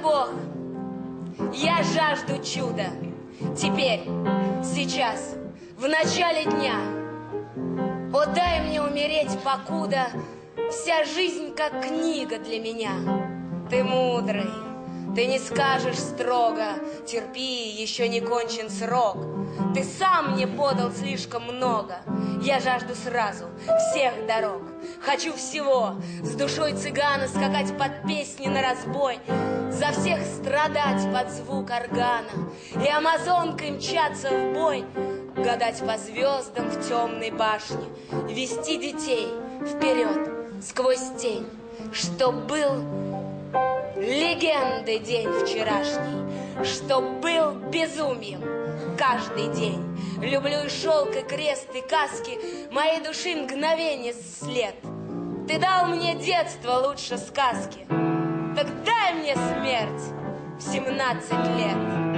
Бог, я жажду чуда. Теперь, сейчас, в начале дня. О, дай мне умереть, покуда вся жизнь как книга для меня. Ты мудрый, ты не скажешь строго: терпи, еще не кончен срок. Ты сам мне подал слишком много. Я жажду сразу всех дорог. Хочу всего, с душой цыгана скакать под песни на разбой, за всех страдать под звук органа и амазонкой мчаться в бой, гадать по звездам в темной башне, вести детей вперед сквозь тень, чтоб был легендой день вчерашний, чтоб был безумием каждый день. Люблю и шелк, и крест, и каски, моей души мгновенье след. Ты дал мне детство лучше сказки, так дай мне смерть в 17 лет.